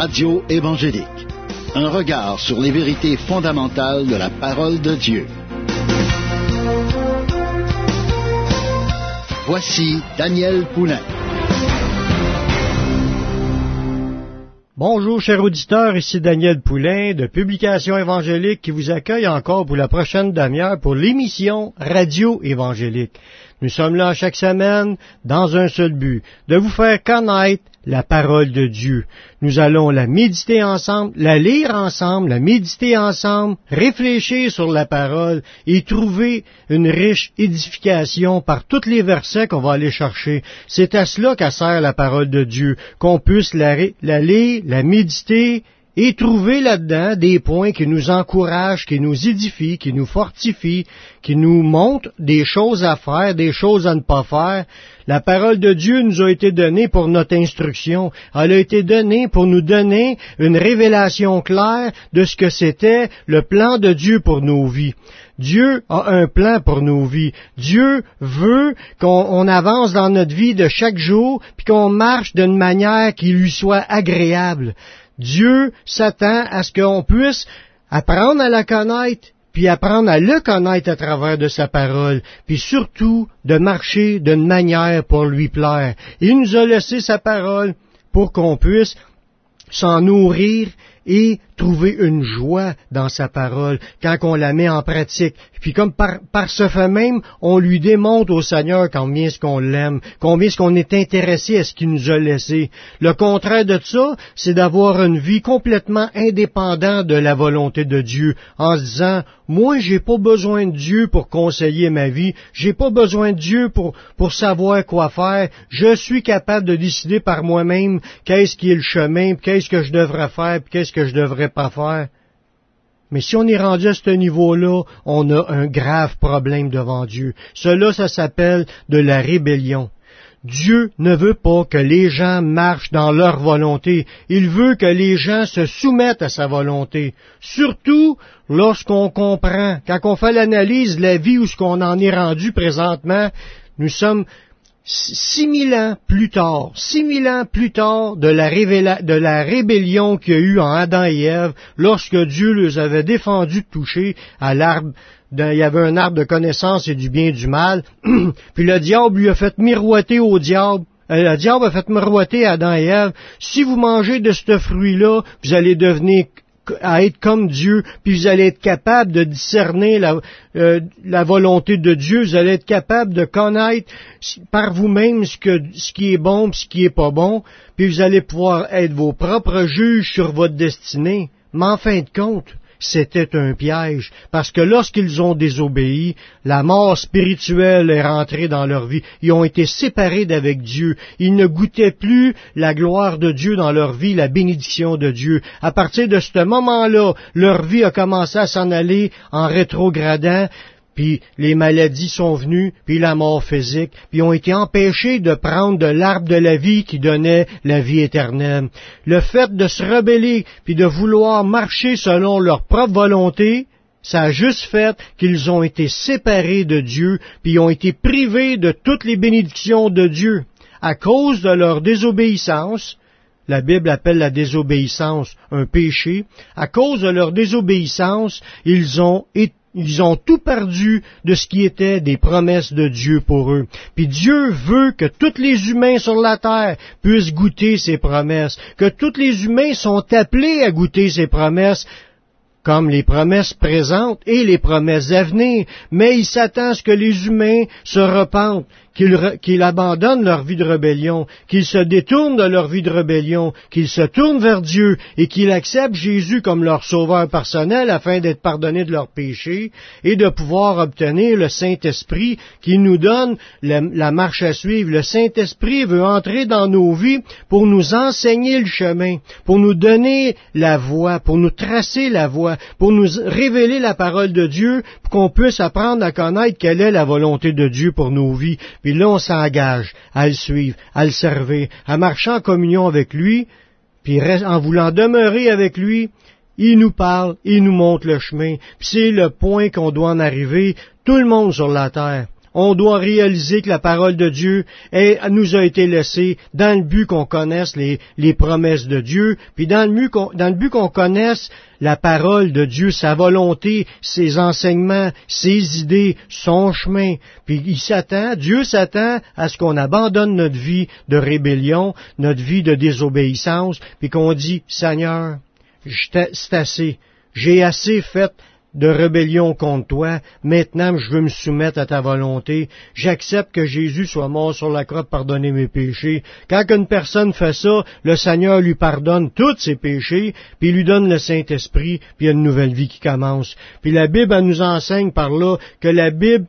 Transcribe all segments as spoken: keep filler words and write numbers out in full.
Radio évangélique. Un regard sur les vérités fondamentales de la parole de Dieu. Voici Daniel Poulain. Bonjour, chers auditeurs, ici Daniel Poulain de Publications évangéliques qui vous accueille encore pour la prochaine demi-heure pour l'émission Radio évangélique. Nous sommes là chaque semaine dans un seul but, de vous faire connaître la parole de Dieu. Nous allons la méditer ensemble, la lire ensemble, la méditer ensemble, réfléchir sur la parole et trouver une riche édification par tous les versets qu'on va aller chercher. C'est à cela qu'a sert la parole de Dieu, qu'on puisse la, la lire, la méditer et trouver là-dedans des points qui nous encouragent, qui nous édifient, qui nous fortifient, qui nous montrent des choses à faire, des choses à ne pas faire. La parole de Dieu nous a été donnée pour notre instruction. Elle a été donnée pour nous donner une révélation claire de ce que c'était le plan de Dieu pour nos vies. Dieu a un plan pour nos vies. Dieu veut qu'on on avance dans notre vie de chaque jour, puis qu'on marche d'une manière qui lui soit agréable. Dieu s'attend à ce qu'on puisse apprendre à la connaître, puis apprendre à le connaître à travers de sa parole, puis surtout de marcher d'une manière pour lui plaire. Il nous a laissé sa parole pour qu'on puisse s'en nourrir et trouver une joie dans sa parole quand on la met en pratique. Puis comme par, par ce fait même, on lui démontre au Seigneur combien est-ce qu'on l'aime, combien est-ce qu'on est intéressé à ce qu'il nous a laissé. Le contraire de ça, c'est d'avoir une vie complètement indépendante de la volonté de Dieu, en se disant, moi, j'ai pas besoin de Dieu pour conseiller ma vie, j'ai pas besoin de Dieu pour, pour savoir quoi faire, je suis capable de décider par moi-même qu'est-ce qui est le chemin, qu'est-ce que je devrais faire, qu'est-ce que je devrais pas faire. Mais si on est rendu à ce niveau-là, on a un grave problème devant Dieu. Cela, ça s'appelle de la rébellion. Dieu ne veut pas que les gens marchent dans leur volonté. Il veut que les gens se soumettent à sa volonté. Surtout lorsqu'on comprend, quand on fait l'analyse de la vie où ce qu'on en est rendu présentement, nous sommes Six mille ans plus tard, six mille ans plus tard de la, révéla- de la rébellion qu'il y a eu en Adam et Ève, lorsque Dieu les avait défendus de toucher à l'arbre, il y avait un arbre de connaissance et du bien et du mal, puis le diable lui a fait miroiter au diable, euh, le diable a fait miroiter à Adam et Ève, si vous mangez de ce fruit-là, vous allez devenir à être comme Dieu, puis vous allez être capable de discerner la, euh, la volonté de Dieu, vous allez être capable de connaître par vous-même ce, que, ce qui est bon et ce qui est pas bon, puis vous allez pouvoir être vos propres juges sur votre destinée. Mais en fin de compte, c'était un piège, parce que lorsqu'ils ont désobéi, la mort spirituelle est rentrée dans leur vie. Ils ont été séparés d'avec Dieu. Ils ne goûtaient plus la gloire de Dieu dans leur vie, la bénédiction de Dieu. À partir de ce moment-là, leur vie a commencé à s'en aller en rétrogradant, puis les maladies sont venues, puis la mort physique, puis ils ont été empêchés de prendre de l'arbre de la vie qui donnait la vie éternelle. Le fait de se rebeller, puis de vouloir marcher selon leur propre volonté, ça a juste fait qu'ils ont été séparés de Dieu, puis ils ont été privés de toutes les bénédictions de Dieu. À cause de leur désobéissance, la Bible appelle la désobéissance un péché, à cause de leur désobéissance, ils ont été Ils ont tout perdu de ce qui était des promesses de Dieu pour eux. Puis Dieu veut que tous les humains sur la terre puissent goûter ses promesses, que tous les humains sont appelés à goûter ses promesses, comme les promesses présentes et les promesses à venir. Mais il s'attend à ce que les humains se repentent, qu'ils, qu'ils abandonnent leur vie de rébellion, qu'ils se détournent de leur vie de rébellion, qu'ils se tournent vers Dieu et qu'ils acceptent Jésus comme leur sauveur personnel afin d'être pardonnés de leurs péchés et de pouvoir obtenir le Saint-Esprit qui nous donne la, la marche à suivre. Le Saint-Esprit veut entrer dans nos vies pour nous enseigner le chemin, pour nous donner la voie, pour nous tracer la voie, pour nous révéler la parole de Dieu, pour qu'on puisse apprendre à connaître quelle est la volonté de Dieu pour nos vies. Puis là, on s'engage à le suivre, à le servir, à marcher en communion avec lui, puis en voulant demeurer avec lui, il nous parle, il nous montre le chemin. Puis c'est le point qu'on doit en arriver, tout le monde sur la terre. on doit réaliser que la parole de Dieu est, nous a été laissée dans le but qu'on connaisse les, les promesses de Dieu, puis dans le but qu'on, dans le but qu'on connaisse la parole de Dieu, sa volonté, ses enseignements, ses idées, son chemin. Puis il s'attend, Dieu s'attend à ce qu'on abandonne notre vie de rébellion, notre vie de désobéissance, puis qu'on dit, Seigneur, c'est assez, j'ai assez fait de rébellion contre toi, maintenant je veux me soumettre à ta volonté, j'accepte que Jésus soit mort sur la croix pour pardonner mes péchés. Quand une personne fait ça, le Seigneur lui pardonne tous ses péchés, puis il lui donne le Saint-Esprit, puis il y a une nouvelle vie qui commence. Puis la Bible, elle nous enseigne par là que la Bible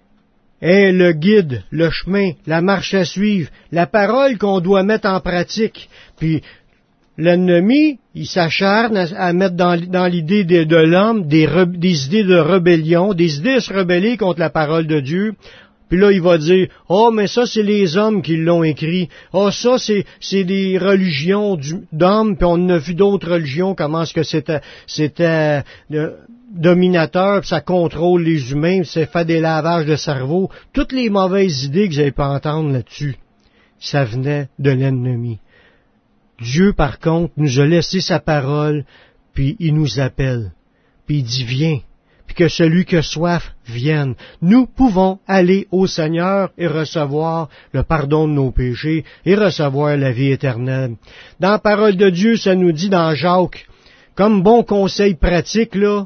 est le guide, le chemin, la marche à suivre, la parole qu'on doit mettre en pratique. Puis l'ennemi, il s'acharne à, à mettre dans, dans l'idée de, de l'homme des, re, des idées de rébellion, des idées de se rebeller contre la parole de Dieu. Puis là, il va dire, « Oh, mais ça, c'est les hommes qui l'ont écrit. Oh, ça, c'est, c'est des religions du, d'hommes, puis on a vu d'autres religions, comment est-ce que c'était, c'était euh, dominateur, puis ça contrôle les humains, puis ça fait des lavages de cerveau. » Toutes les mauvaises idées que vous n'avez pas entendre là-dessus, ça venait de l'ennemi. Dieu, par contre, nous a laissé sa parole, puis il nous appelle, puis il dit, viens, puis que celui qui a soif vienne. Nous pouvons aller au Seigneur et recevoir le pardon de nos péchés et recevoir la vie éternelle. Dans la parole de Dieu, ça nous dit dans Jacques, comme bon conseil pratique, là,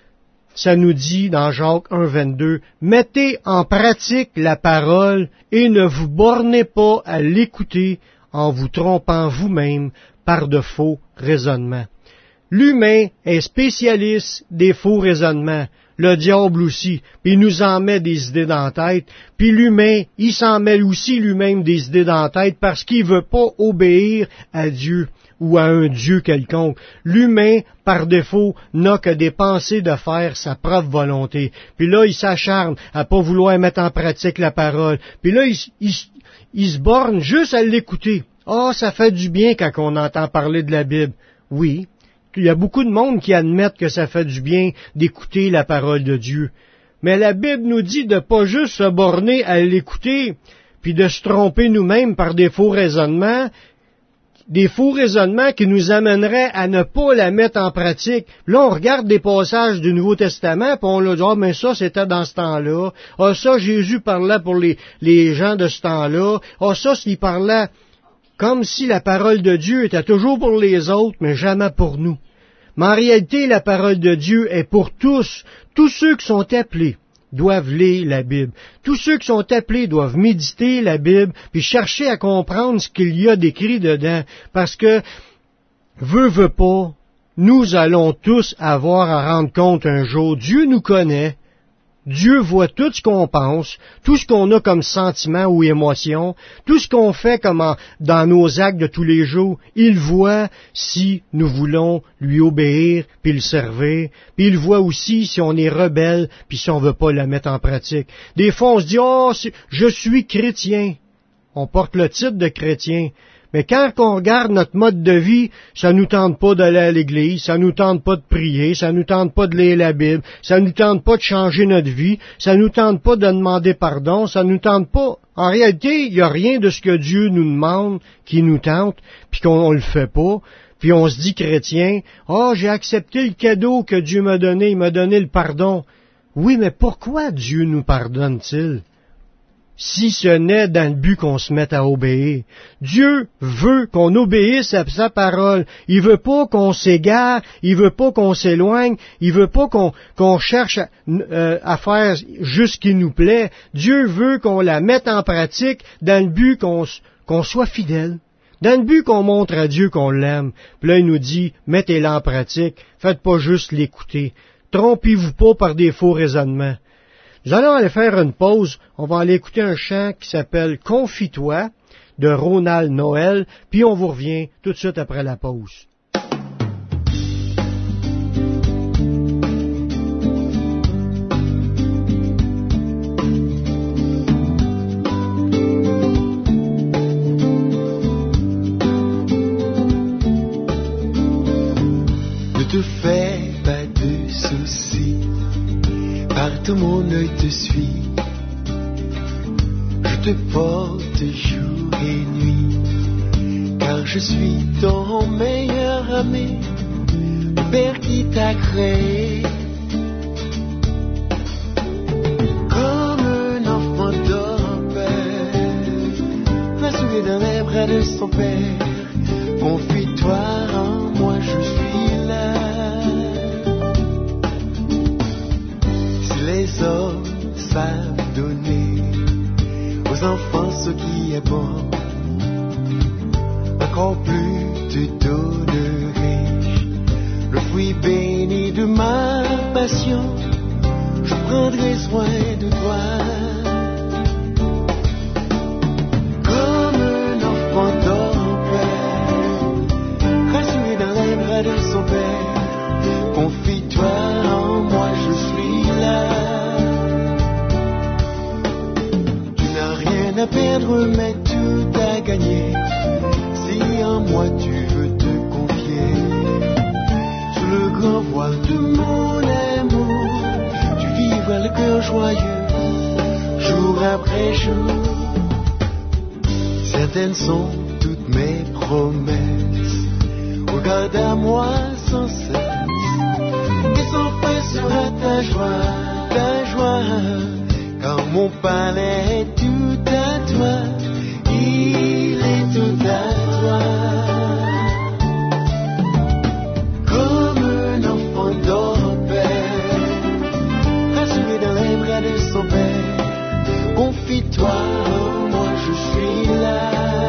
ça nous dit dans Jacques un, vingt-deux, « Mettez en pratique la parole et ne vous bornez pas à l'écouter, en vous trompant vous-même par de faux raisonnements. » L'humain est spécialiste des faux raisonnements, le diable aussi, puis il nous en met des idées dans la tête, puis l'humain, il s'en met aussi lui-même des idées dans la tête parce qu'il veut pas obéir à Dieu ou à un Dieu quelconque. L'humain, par défaut, n'a que des pensées de faire sa propre volonté. Puis là, il s'acharne à pas vouloir mettre en pratique la parole. Puis là, il, il Il se borne juste à l'écouter. Ah, oh, ça fait du bien quand on entend parler de la Bible. Oui, il y a beaucoup de monde qui admettent que ça fait du bien d'écouter la parole de Dieu. Mais la Bible nous dit de pas juste se borner à l'écouter, puis de se tromper nous-mêmes par des faux raisonnements, des faux raisonnements qui nous amèneraient à ne pas la mettre en pratique. Là, on regarde des passages du Nouveau Testament, puis on leur dit, ah, mais ça, c'était dans ce temps-là. Ah, ça, Jésus parlait pour les, les gens de ce temps-là. Ah, ça, il parlait comme si la parole de Dieu était toujours pour les autres, mais jamais pour nous. Mais en réalité, la parole de Dieu est pour tous. Tous ceux qui sont appelés doivent lire la Bible. Tous ceux qui sont appelés doivent méditer la Bible, puis chercher à comprendre ce qu'il y a d'écrit dedans, parce que, veut, veut pas, nous allons tous avoir à rendre compte un jour. Dieu nous connaît, Dieu voit tout ce qu'on pense, tout ce qu'on a comme sentiment ou émotion, tout ce qu'on fait comme en, dans nos actes de tous les jours. Il voit si nous voulons lui obéir puis le servir. Puis il voit aussi si on est rebelle puis si on veut pas la mettre en pratique. Des fois, on se dit « Oh, je suis chrétien ». On porte le titre de chrétien. Mais quand on regarde notre mode de vie, ça nous tente pas d'aller à l'église, ça nous tente pas de prier, ça nous tente pas de lire la Bible, ça nous tente pas de changer notre vie, ça nous tente pas de demander pardon, ça nous tente pas. En réalité, il y a rien de ce que Dieu nous demande qui nous tente, puis qu'on on le fait pas. Puis on se dit chrétien, « Oh, j'ai accepté le cadeau que Dieu m'a donné, il m'a donné le pardon. » Oui, mais pourquoi Dieu nous pardonne-t-il? Si ce n'est dans le but qu'on se mette à obéir. Dieu veut qu'on obéisse à sa parole. Il veut pas qu'on s'égare, il veut pas qu'on s'éloigne, il veut pas qu'on, qu'on cherche à, euh, à faire juste ce qui nous plaît. Dieu veut qu'on la mette en pratique dans le but qu'on, qu'on soit fidèle, dans le but qu'on montre à Dieu qu'on l'aime. Puis là, il nous dit, mettez-la en pratique, faites pas juste l'écouter. Trompez-vous pas par des faux raisonnements. Nous allons aller faire une pause. On va aller écouter un chant qui s'appelle « Confie-toi » de Ronald Noël, puis on vous revient tout de suite après la pause. Ne te fais pas de soucis, car tout mon œil te suit. te porte jour et nuit, car je suis ton meilleur ami, le Père qui t'a créé. Comme un enfant d'enfer, rassuré dans les bras de son Père, confie-toi en moi, je suis là. Si les hommes savent donner aux enfants ce qui est bon, encore plus te donnerai le fruit béni de ma passion. Je prendrai soin de toi. Comme un enfant d'enfer, rassuré dans les bras de son Père, confie-toi en moi, je suis là. Tu n'as rien à perdre, mais tout à gagner. Si en moi tu veux te confier, sous le grand voile de mon amour, tu vivras le cœur joyeux, jour après jour. Certaines sont toutes mes promesses, regarde à moi sans cesse, et sans fin sera ta joie, ta joie, car mon palais est tout à toi, il est tout à toi. Comme un enfant d'enfer, rassuré dans les bras de son Père, confie-toi en moi, je suis là.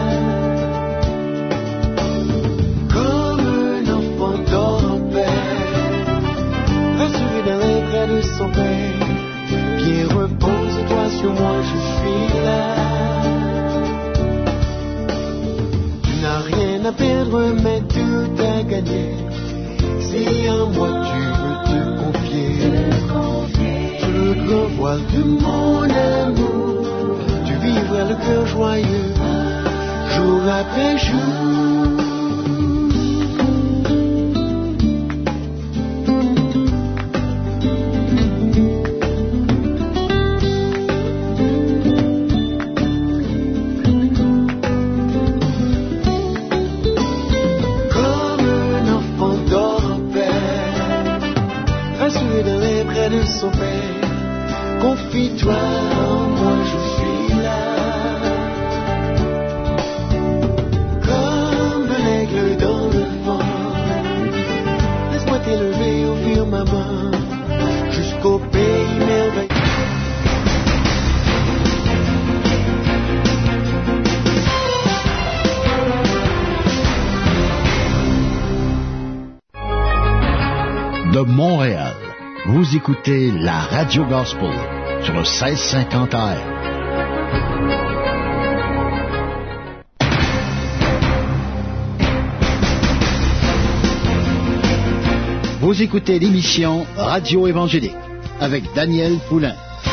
Comme un enfant d'enfer, rassuré dans les bras de son Père, bien repose-toi sur moi, je suis là. Tu n'as rien à perdre, mais tout à gagner. Si en moi tu veux te confier, sous le grand voile de mon amour, tu vivras le cœur joyeux, jour après jour. De son Père, confie-toi en moi, je suis là. Comme un aigle dans le vent, laisse-moi t'élever au firmament, jusqu'au pays merveilleux. De Montréal, vous écoutez la Radio Gospel sur le seize cinquante A M. Vous écoutez l'émission Radio Évangélique avec Daniel Poulain.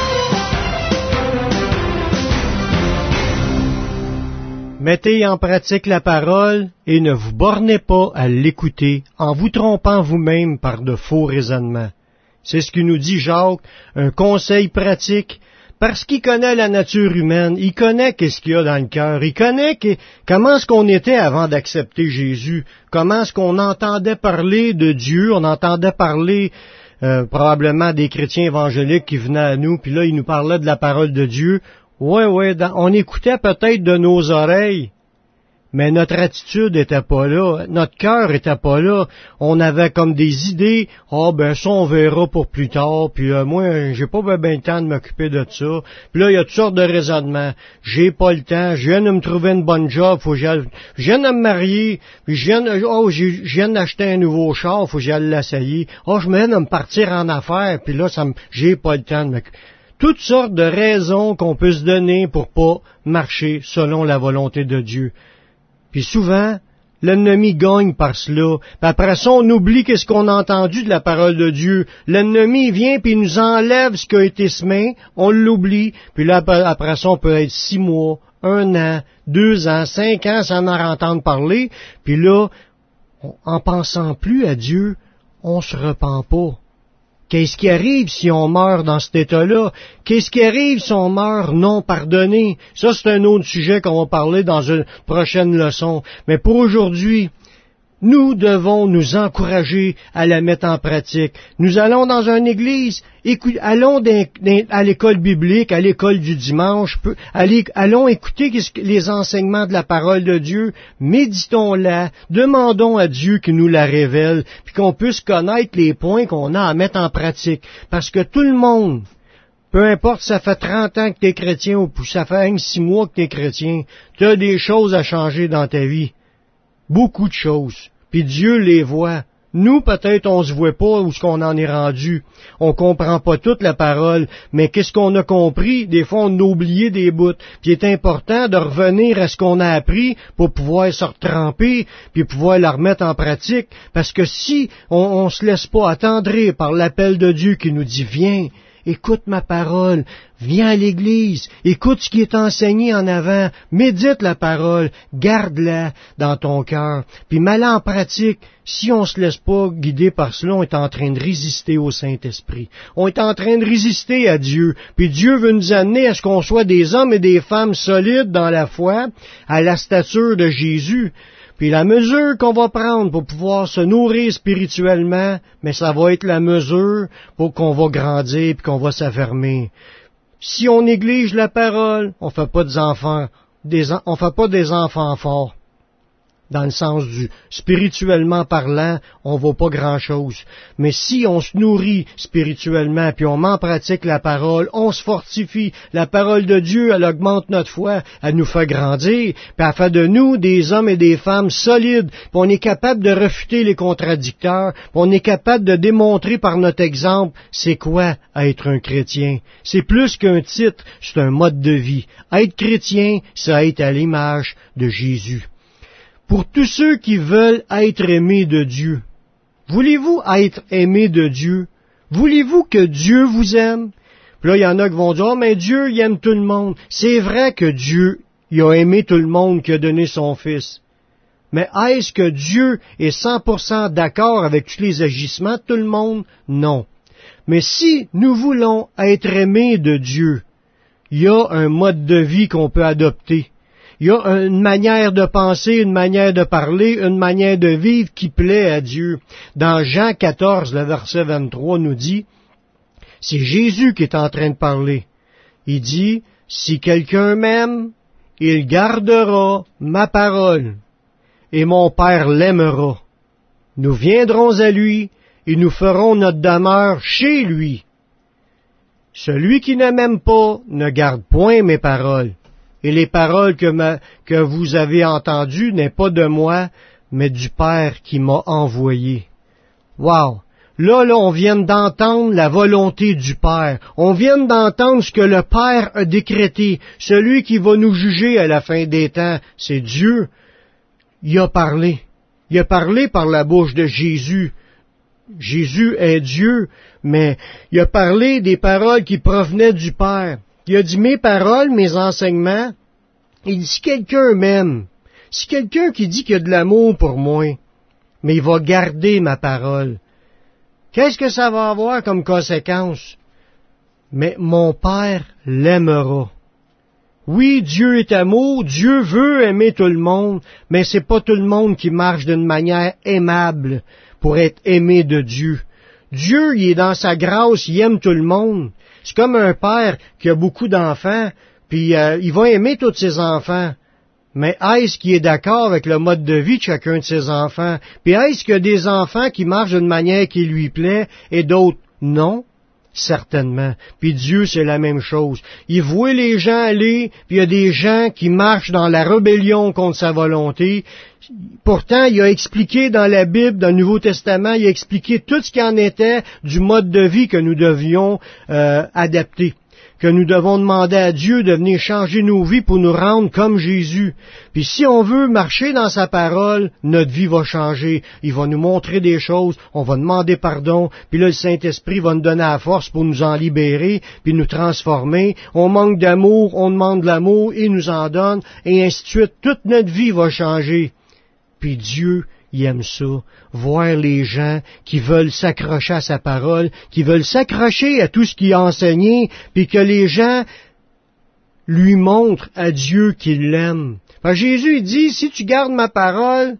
Mettez en pratique la parole et ne vous bornez pas à l'écouter en vous trompant vous-même par de faux raisonnements. C'est ce que nous dit Jacques, un conseil pratique, parce qu'il connaît la nature humaine, il connaît qu'est-ce qu'il y a dans le cœur, il connaît que, comment est-ce qu'on était avant d'accepter Jésus, comment est-ce qu'on entendait parler de Dieu, on entendait parler euh, probablement des chrétiens évangéliques qui venaient à nous, puis là, ils nous parlaient de la parole de Dieu. Ouais, ouais, dans, on écoutait peut-être de nos oreilles, mais notre attitude était pas là, notre cœur était pas là. On avait comme des idées, ah oh, ben ça on verra pour plus tard, puis euh, moi j'ai pas bien ben le temps de m'occuper de ça. Puis là il y a toutes sortes de raisonnements. J'ai pas le temps, je viens de me trouver une bonne job, faut que j'aille, je viens de me marier, puis je viens de, oh je viens d'acheter un nouveau char, faut que j'aille l'essayer. Oh je me viens de me partir en affaires, puis là ça me, j'ai pas le temps de m'occuper. Toutes sortes de raisons qu'on peut se donner pour pas marcher selon la volonté de Dieu. Puis souvent, l'ennemi gagne par cela. Puis après ça, on oublie qu'est-ce qu'on a entendu de la parole de Dieu. L'ennemi vient puis il nous enlève ce qui a été semé, on l'oublie. Puis là, après ça, on peut être six mois, un an, deux ans, cinq ans sans en entendre parler. Puis là, en pensant plus à Dieu, on se repent pas. Qu'est-ce qui arrive si on meurt dans cet état-là? Qu'est-ce qui arrive si on meurt non pardonné? Ça, c'est un autre sujet qu'on va parler dans une prochaine leçon. Mais pour aujourd'hui, nous devons nous encourager à la mettre en pratique. Nous allons dans une église, écoute, allons d'un, d'un, à l'école biblique, à l'école du dimanche, peu, allez, allons écouter les enseignements de la parole de Dieu, méditons-la, demandons à Dieu qu'il nous la révèle, puis qu'on puisse connaître les points qu'on a à mettre en pratique. Parce que tout le monde, peu importe, ça fait trente ans que tu es chrétien ou ça fait six mois que tu es chrétien, tu as des choses à changer dans ta vie. Beaucoup de choses. Puis Dieu les voit. Nous, peut-être, on se voit pas où ce qu'on en est rendu. On comprend pas toute la parole, mais qu'est-ce qu'on a compris? Des fois, on a oublié des bouts. Puis il est important de revenir à ce qu'on a appris pour pouvoir se retremper, puis pouvoir la remettre en pratique. Parce que si on, on se laisse pas attendrir par l'appel de Dieu qui nous dit « Viens », écoute ma parole, viens à l'église, écoute ce qui est enseigné en avant, médite la parole, garde-la dans ton cœur, puis mets-la en pratique. Si on se laisse pas guider par cela, on est en train de résister au Saint-Esprit. On est en train de résister à Dieu, puis Dieu veut nous amener à ce qu'on soit des hommes et des femmes solides dans la foi, à la stature de Jésus. Puis la mesure qu'on va prendre pour pouvoir se nourrir spirituellement, mais ça va être la mesure pour qu'on va grandir puis qu'on va s'affermer. Si on néglige la parole, on fait pas des enfants, des, on fait pas des enfants forts. Dans le sens du spirituellement parlant, on vaut pas grand-chose. Mais si on se nourrit spirituellement, puis on met en pratique la parole, on se fortifie. La parole de Dieu, elle augmente notre foi, elle nous fait grandir, puis elle fait de nous des hommes et des femmes solides, puis on est capable de refuter les contradicteurs, puis on est capable de démontrer par notre exemple c'est quoi être un chrétien. C'est plus qu'un titre, c'est un mode de vie. Être chrétien, c'est être à l'image de Jésus. Pour tous ceux qui veulent être aimés de Dieu, voulez-vous être aimés de Dieu? Voulez-vous que Dieu vous aime? Puis là, il y en a qui vont dire, « Oh, mais Dieu, il aime tout le monde. » C'est vrai que Dieu, il a aimé tout le monde qui a donné son Fils. Mais est-ce que Dieu est cent pour cent d'accord avec tous les agissements de tout le monde? Non. Mais si nous voulons être aimés de Dieu, il y a un mode de vie qu'on peut adopter. Il y a une manière de penser, une manière de parler, une manière de vivre qui plaît à Dieu. Dans Jean quatorze, le verset vingt-trois nous dit, c'est Jésus qui est en train de parler. Il dit, si quelqu'un m'aime, il gardera ma parole, et mon Père l'aimera. Nous viendrons à lui, et nous ferons notre demeure chez lui. Celui qui ne m'aime pas ne garde point mes paroles. Et les paroles que, ma, que vous avez entendues n'est pas de moi, mais du Père qui m'a envoyé. Wow! Là, là, on vient d'entendre la volonté du Père. On vient d'entendre ce que le Père a décrété. Celui qui va nous juger à la fin des temps, c'est Dieu. Il a parlé. Il a parlé par la bouche de Jésus. Jésus est Dieu, mais il a parlé des paroles qui provenaient du Père. Il a dit, mes paroles, mes enseignements, il dit, si quelqu'un m'aime, si quelqu'un qui dit qu'il y a de l'amour pour moi, mais il va garder ma parole, qu'est-ce que ça va avoir comme conséquence? Mais mon Père l'aimera. Oui, Dieu est amour, Dieu veut aimer tout le monde, mais c'est pas tout le monde qui marche d'une manière aimable pour être aimé de Dieu. Dieu, il est dans sa grâce, il aime tout le monde. C'est comme un père qui a beaucoup d'enfants, puis euh, il va aimer tous ses enfants. Mais est-ce qu'il est d'accord avec le mode de vie de chacun de ses enfants? Puis est-ce qu'il y a des enfants qui marchent d'une manière qui lui plaît et d'autres non? Certainement. Puis Dieu, c'est la même chose. Il voit les gens aller, puis il y a des gens qui marchent dans la rébellion contre sa volonté. Pourtant, il a expliqué dans la Bible, dans le Nouveau Testament, il a expliqué tout ce qui en était du mode de vie que nous devions euh, adapter, que nous devons demander à Dieu de venir changer nos vies pour nous rendre comme Jésus. Puis si on veut marcher dans sa parole, notre vie va changer. Il va nous montrer des choses, on va demander pardon, puis là le Saint-Esprit va nous donner la force pour nous en libérer, puis nous transformer. On manque d'amour, on demande de l'amour, il nous en donne, et ainsi de suite. Toute notre vie va changer. Puis Dieu, il aime ça, voir les gens qui veulent s'accrocher à sa parole, qui veulent s'accrocher à tout ce qu'il a enseigné, puis que les gens lui montrent à Dieu qu'il l'aime. Parce que Jésus, il dit, si tu gardes ma parole,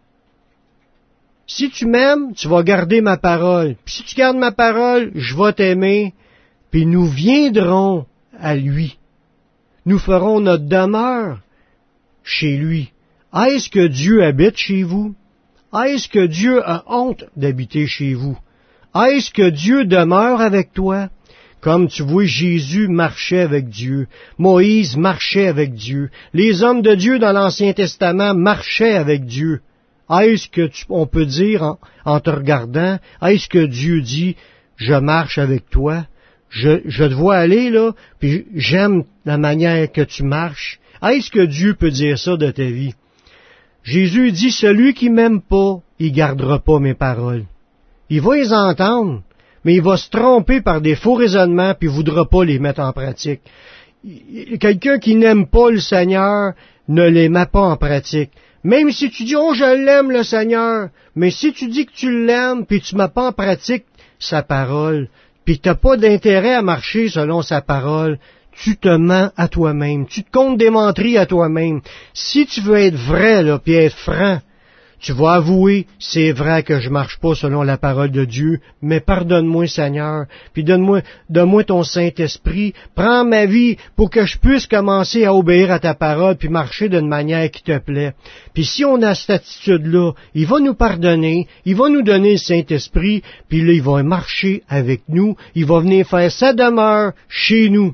si tu m'aimes, tu vas garder ma parole. Puis si tu gardes ma parole, je vais t'aimer, puis nous viendrons à lui. Nous ferons notre demeure chez lui. Est-ce que Dieu habite chez vous? Est-ce que Dieu a honte d'habiter chez vous? Est-ce que Dieu demeure avec toi? Comme tu vois, Jésus marchait avec Dieu. Moïse marchait avec Dieu. Les hommes de Dieu dans l'Ancien Testament marchaient avec Dieu. Est-ce que tu, on peut dire en, en te regardant, est-ce que Dieu dit, je marche avec toi? Je, je te vois aller, là, puis j'aime la manière que tu marches. Est-ce que Dieu peut dire ça de ta vie? Jésus dit, celui qui m'aime pas, il gardera pas mes paroles. Il va les entendre, mais il va se tromper par des faux raisonnements, puis il voudra pas les mettre en pratique. Quelqu'un qui n'aime pas le Seigneur ne les met pas en pratique. Même si tu dis, oh, je l'aime le Seigneur, mais si tu dis que tu l'aimes, puis tu ne mets pas en pratique sa parole, puis tu n'as pas d'intérêt à marcher selon sa parole, tu te mens à toi-même, tu te comptes des menteries à toi-même. Si tu veux être vrai, là, puis être franc, tu vas avouer, c'est vrai que je marche pas selon la parole de Dieu, mais pardonne-moi, Seigneur, puis donne-moi, donne-moi ton Saint-Esprit, prends ma vie pour que je puisse commencer à obéir à ta parole, puis marcher d'une manière qui te plaît. Puis si on a cette attitude-là, il va nous pardonner, il va nous donner le Saint-Esprit, puis là, il va marcher avec nous, il va venir faire sa demeure chez nous.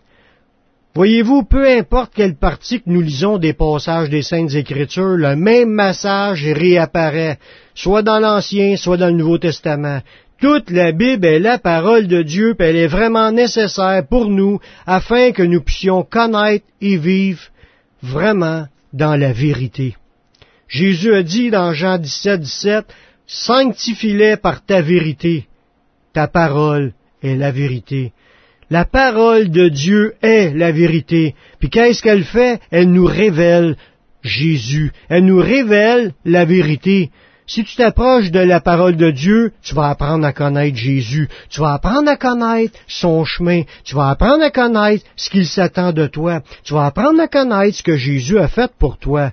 Voyez-vous, peu importe quelle partie que nous lisons des passages des Saintes Écritures, le même message réapparaît, soit dans l'Ancien, soit dans le Nouveau Testament. Toute la Bible est la parole de Dieu, puis elle est vraiment nécessaire pour nous, afin que nous puissions connaître et vivre vraiment dans la vérité. Jésus a dit dans Jean dix-sept, dix-sept, « Sanctifie-les par ta vérité, ta parole est la vérité. » La parole de Dieu est la vérité. Puis qu'est-ce qu'elle fait? Elle nous révèle Jésus. Elle nous révèle la vérité. Si tu t'approches de la parole de Dieu, tu vas apprendre à connaître Jésus. Tu vas apprendre à connaître son chemin. Tu vas apprendre à connaître ce qu'il s'attend de toi. Tu vas apprendre à connaître ce que Jésus a fait pour toi.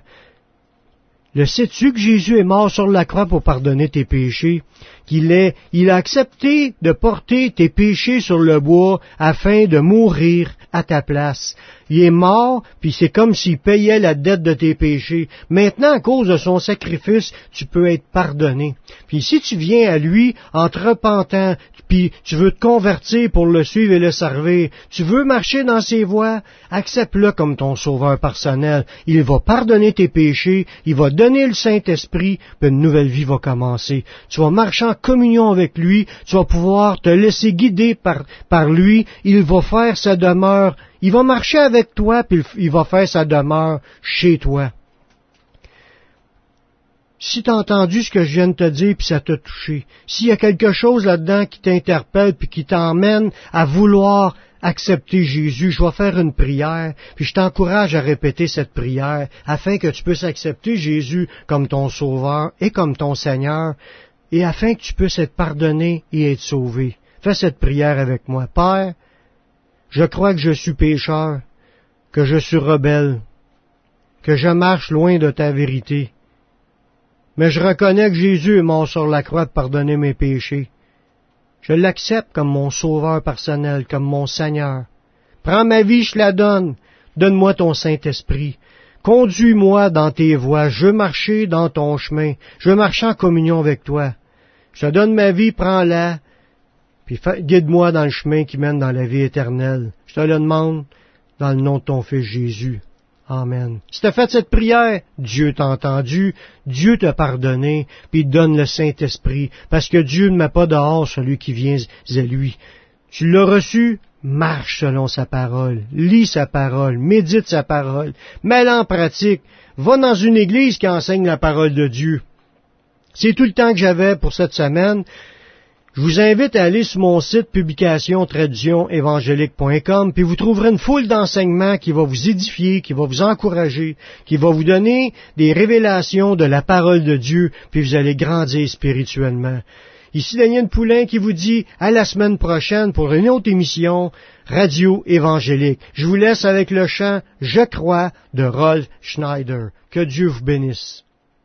Le sais-tu que Jésus est mort sur la croix pour pardonner tes péchés? Qu'il est, il a accepté de porter tes péchés sur le bois afin de mourir à ta place. Il est mort, puis c'est comme s'il payait la dette de tes péchés. Maintenant, à cause de son sacrifice, tu peux être pardonné. Puis si tu viens à lui en te repentant, puis tu veux te convertir pour le suivre et le servir, tu veux marcher dans ses voies, accepte-le comme ton sauveur personnel. Il va pardonner tes péchés, il va donner le Saint-Esprit, puis une nouvelle vie va commencer. Tu vas marcher en communion avec lui, tu vas pouvoir te laisser guider par, par lui, il va faire sa demeure, il va marcher avec toi, puis il va faire sa demeure chez toi. Si tu as entendu ce que je viens de te dire, puis ça t'a touché, s'il y a quelque chose là-dedans qui t'interpelle, puis qui t'emmène à vouloir accepter Jésus, je vais faire une prière, puis je t'encourage à répéter cette prière, afin que tu puisses accepter Jésus comme ton Sauveur et comme ton Seigneur, et afin que tu puisses être pardonné et être sauvé. Fais cette prière avec moi. Père, je crois que je suis pécheur, que je suis rebelle, que je marche loin de ta vérité. Mais je reconnais que Jésus est mort sur la croix pour pardonner mes péchés. Je l'accepte comme mon sauveur personnel, comme mon Seigneur. Prends ma vie, je la donne. Donne-moi ton Saint-Esprit. Conduis-moi dans tes voies. Je veux marcher dans ton chemin. Je veux marcher en communion avec toi. Je te donne ma vie, prends-la. Puis guide-moi dans le chemin qui mène dans la vie éternelle. Je te le demande dans le nom de ton Fils Jésus. Amen. Si tu as fait cette prière, Dieu t'a entendu, Dieu t'a pardonné, puis il te donne le Saint-Esprit, parce que Dieu ne met pas dehors celui qui vient à lui. Tu l'as reçu, marche selon sa parole, lis sa parole, médite sa parole, mets-la en pratique, va dans une église qui enseigne la parole de Dieu. C'est tout le temps que j'avais pour cette semaine. Je vous invite à aller sur mon site publication traduction évangélique point com, puis vous trouverez une foule d'enseignements qui va vous édifier, qui va vous encourager, qui va vous donner des révélations de la parole de Dieu, puis vous allez grandir spirituellement. Ici Daniel Poulain qui vous dit à la semaine prochaine pour une autre émission Radio Évangélique. Je vous laisse avec le chant « Je crois » de Rolf Schneider. Que Dieu vous bénisse.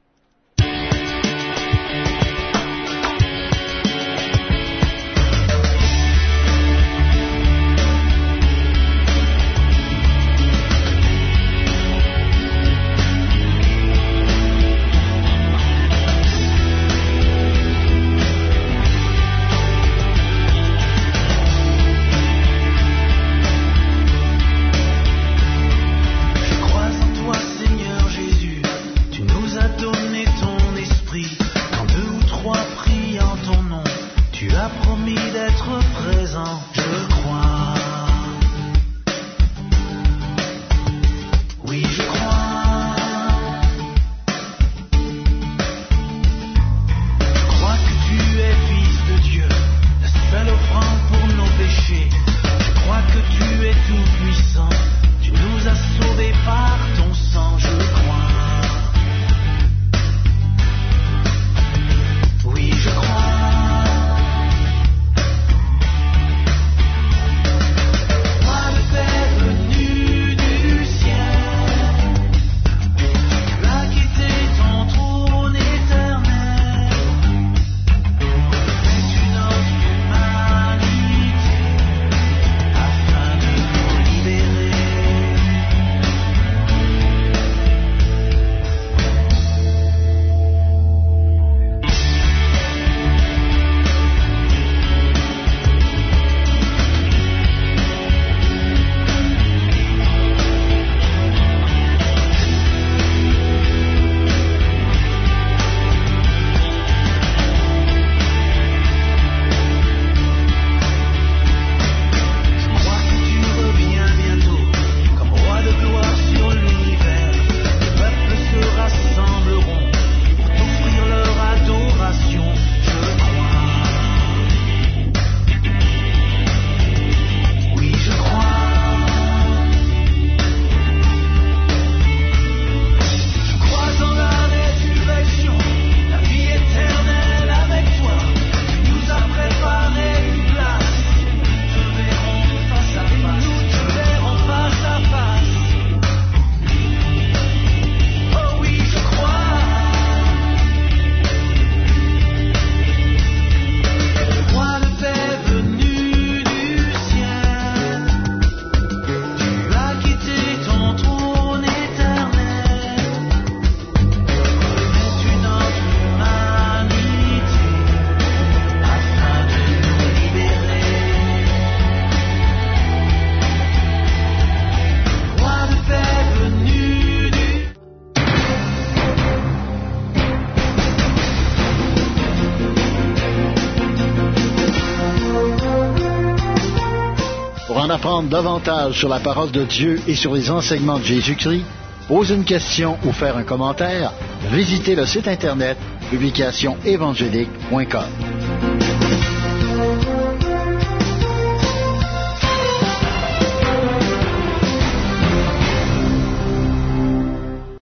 Apprendre davantage sur la parole de Dieu et sur les enseignements de Jésus-Christ, poser une question ou faire un commentaire, visitez le site internet publication évangélique point com.